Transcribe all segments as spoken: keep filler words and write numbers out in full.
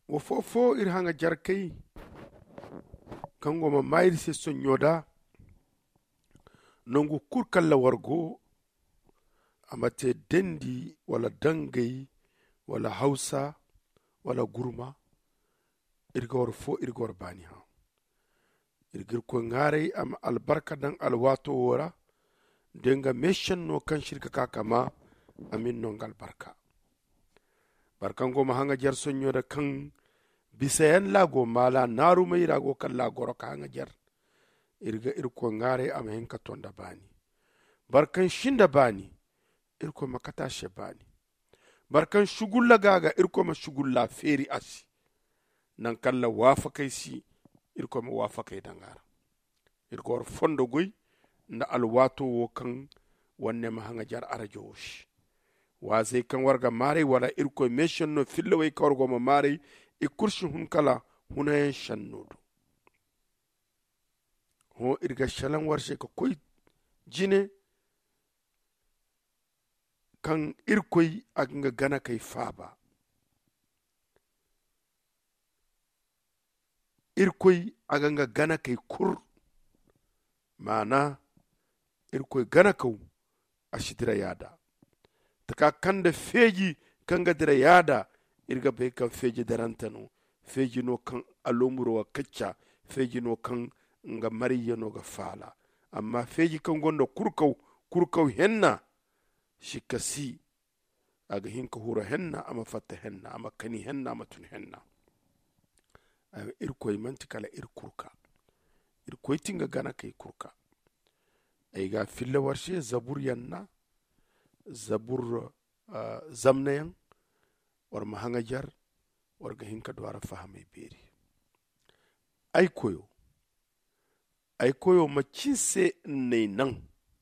wo fofo ir hanga jarkai kango ma mayir se sonyoda nongu kurkalla wargo amate dendi wala dangai wala hausa wala gurma irgor fo irgor bani ha irgir ko ngare am albarka dan alwato wora denga meshan no kan shirka kakama amin no ngal barka barkango ma hanga jar sonyoda kan bisayan lago mala naru mai rago kan lago ka hanga jar irga irko ngare am henka tonda bani barkan shinda bani irko makata she bani barkan shugulla gaga irko ma shugulla feri asi nan kalla wafakai si irko ma wafakai dangara irko fondo goy nda alwato wo kan wanne ma hanga jar arajosh wazai kan warga mare wala irko mission no fillawai kawargo ma mare e kurshi hun kala hunayen shannodo ho irga shalan warshe ka koy jine kan irkoy aga gana kai faba irkoy aga gana kai kur mana irkoy gana kau ashidira yada taka kanda feji kanga dira yada irga bai kan feji darantano feji no kan alomuro wa kacca feji no kan nga mariya no ga fala amma feji kan gondo kurkau kurkau henna shikasi aga hinka hura henna ama fatta henna ama kani henna ama tun henna ay irkoy manti kala ir kurka irkoy tinga gana kai kurka ay ga filla warshe zabur yanna zabur uh, zamnayan war mahanga jar war ga hinka dwara fahamai beri ay koyo ay koyo macinse ne nan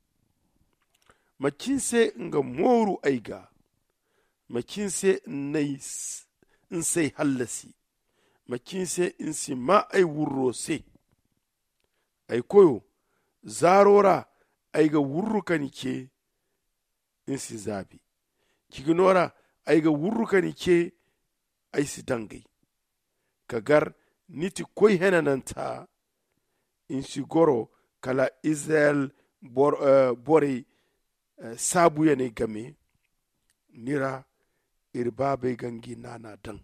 macinse nga moru aiga macinse nai insai hallasi macinse insi ma ay wurro se ay koyo zarora aiga wurru kani ke insi zabi kiginora aiga wurru kani ke ay si dangai kagar niti koy henananta insi goro kala Israel bor, uh, bori uh, sabu ya ne game nira irbabe gangi nana dan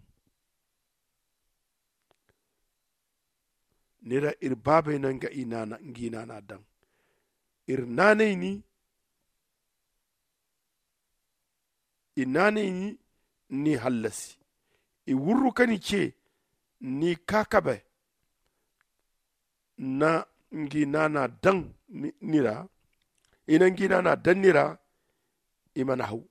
nira irbabe nanga inana ngi nana dan irnane ni inane ni ni hallasi i wurru kani ce ni kakabe na ngi nana dan nira ina ngi nana dan nira imana hau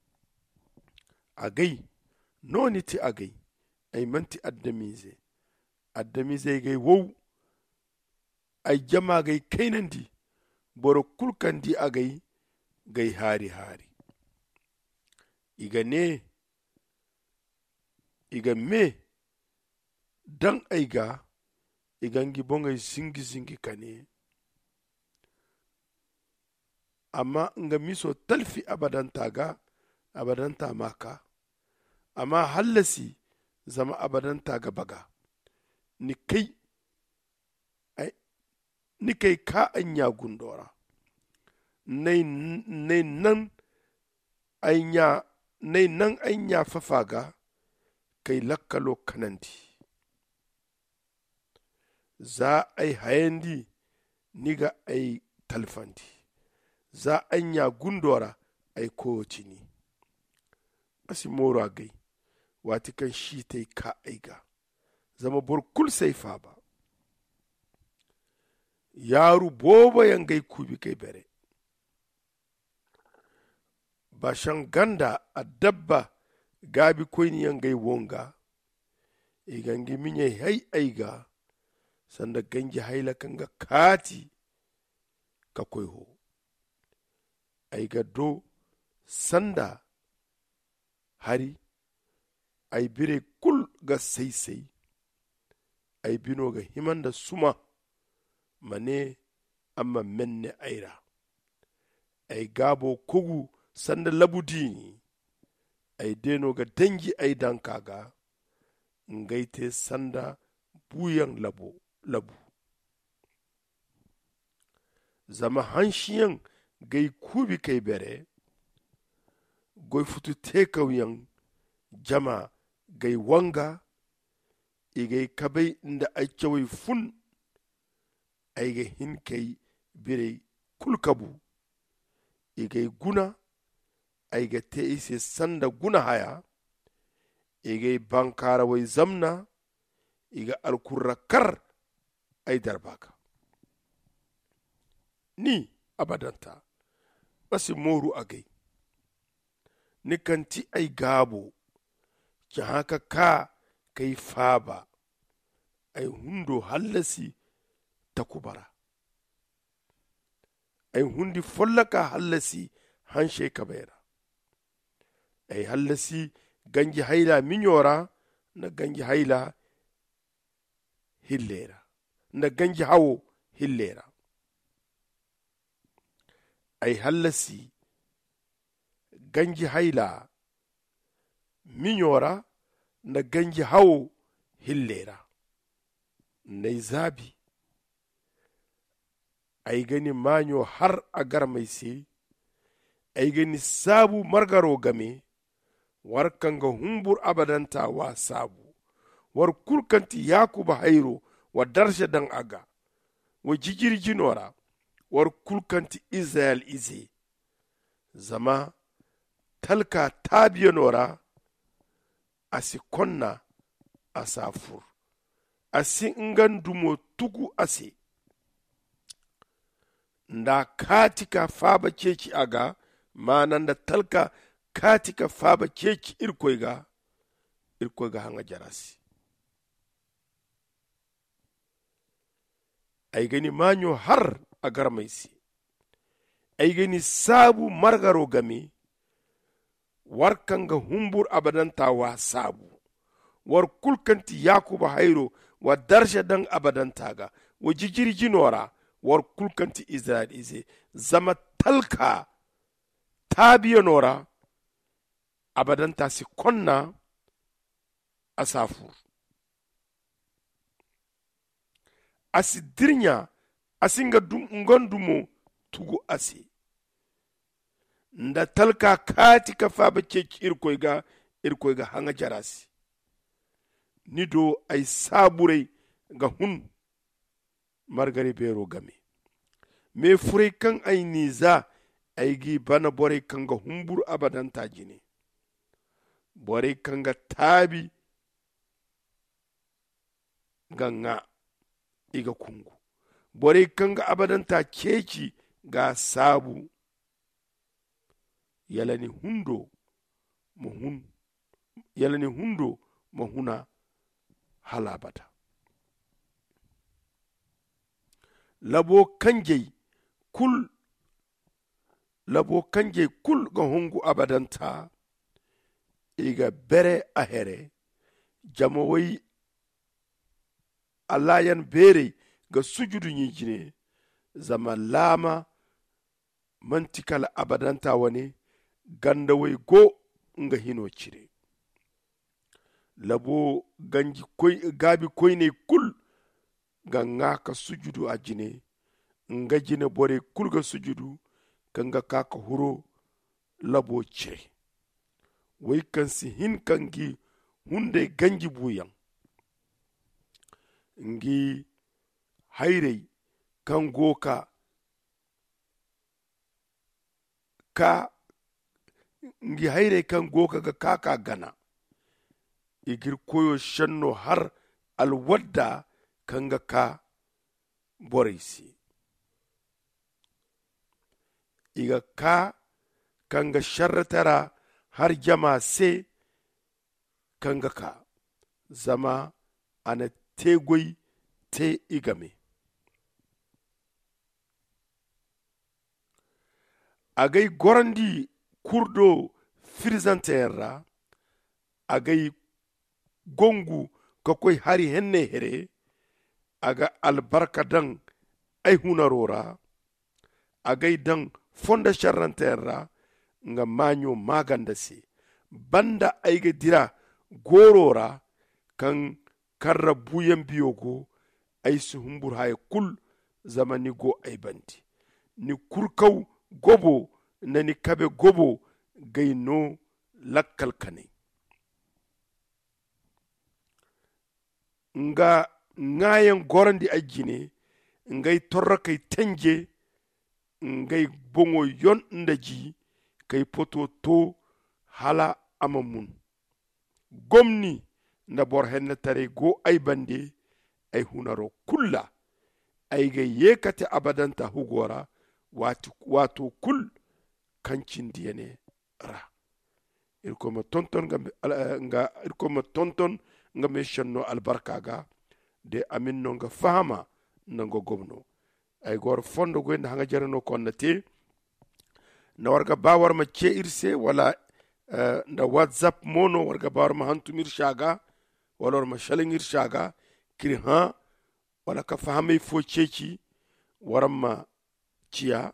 agai noni ti agai ay manti addamize addamize gai wow ay jama gai kainandi boro kulkandi agai gai hari hari iga ne iga me dan aiga igangi bonga zingi zingi kane amma nga miso talfi abadan taga abadan ta maka amma hallasi zama abadan taga baga ni kai ai ni kai ka anya gundora nei nei nan anya nei nan anya fafaga kai lakkalo kanandi za ai hayandi niga ai talfandi za anya gundora ai kocini asi moro agai wati kan shi tai ka aiga zama burkul sai fa ba yaru boba yangai kubi kai bere bashan ganda a dabba gabi koini yangai wonga igangi minye hai aiga sanda gangi haila kanga kati ka koiho aiga do sanda hari ai bire kul ga sai-sai ai bino ga himan da suma mane amma menne aira ai gabo kugu sanda labudini ai deno ga dangi ai dankaga ngaite sanda buyan labo labu zama hanshiyan gai kubi kai bere goi futu tekauyan jama gai wanga igai kabai inda aikawai fun aiga hin kai bire kulkabu igai guna aiga te ise sanda guna haya igai bankara wai zamna iga alkurra kar ai darbaka ni abadanta basi moru agai ni kanti ai gabo ki haka ka kai faba ai hundo hallasi takubara ai hundi follaka hallasi hanshe kabera ai hallasi ganji haila minyora na ganji haila hillera na ganji hawo hillera ai hallasi ganji haila minyora na ganji hawo hillera nai zabi ai gani manyo har a garmai se ai gani sabu margaro game war kanga humbur abadanta wa sabu war kulkanti yakuba hairo wa darsha dan aga wa jijirjinora war kulkanti israel ize zama talka tabiyanora asi konna asafur asi ngandumo tugu asi nda katika faba keki aga manan da talka katika faba keki irkoiga irkoiga hanga jarasi ai gani manyo har a garmaisi ai gani sabu margaro game warkanga humbur abadanta wa sabu war kulkanti yakuba hairo wa darsha dan abadantaga wa jijirjinora war kulkanti israel ize zama talka tabiyanora abadanta si konna asafur asi dirnya asinga dum ngondumo tugu asi nda talka kati ka faba keki irkoiga irkoiga hanga jarasi nido ay saburai ga hun margari bero game me furai kan ay niza ay gi bana bore kan ga humbur abadan tajine bore kan ga tabi ganga iga kungu bore kan ga abadan ta keki ga sabu yalani hundo mohun yalani hundo mohuna halabata labo kanjei kul labo kanjei kul ga hongu abadanta iga bere ahere jamawai alayan bere ga sujudu nyijine zama lama mantikal abadanta wani gandawai go nga hino cire labo ganji koy gabi koy ne kul ga ngaka sujudu a jine nga jine bore kul ga sujudu kanga kaka huro labo cire wai kan si hin kangi hunde ganji buyan ngi hairei kan goka ka ngi haire kan goka ga kaka gana igir koyo shanno har alwadda kan ga ka boraisi iga ka kan ga sharratara har jama se kan ga ka zama ana tegoi te igame agai gorandi kurdo firzanterra agai gongu kakoy hari henne here aga albarka dan ay hunarora agai dan fonda charranterra nga manyo maganda si banda ayga dira gorora kan karra buyen biyogo ay su humbur hay kul zamani go ay bandi ni kurkau gobo na ni kabe gobo gaino lakkal kane nga ngayen gorandi ajine ngay torra kay tenje ngay bongo yon ndaji kay poto to hala amamun gomni na bor hen tare go ay bande ay hunaro kulla ay ga yekate abadanta hugora watu watu kul kancin diyene ra irko ma tonton nga nga irko ma tonton nga me shanno albarka ga de amin no nga fahama nango gomno ay gor fondo go nda nga jarano konnate na warga ba war ma ce irse wala uh, nda whatsapp mono warga ba war ma hantumir shaga wala war ma shalingir shaga kiri ha wala ka fahame fo ceci waramma ciya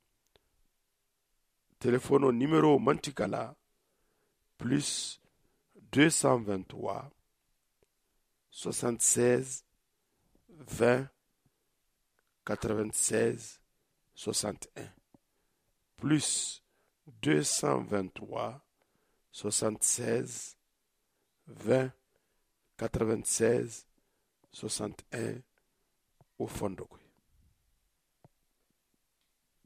téléphone numéro mantikala plus deux cent vingt-trois soixante-seize vingt quatre-vingt-seize soixante et un plus deux cent vingt-trois soixante-seize vingt quatre-vingt-seize soixante et un au fond de quoi.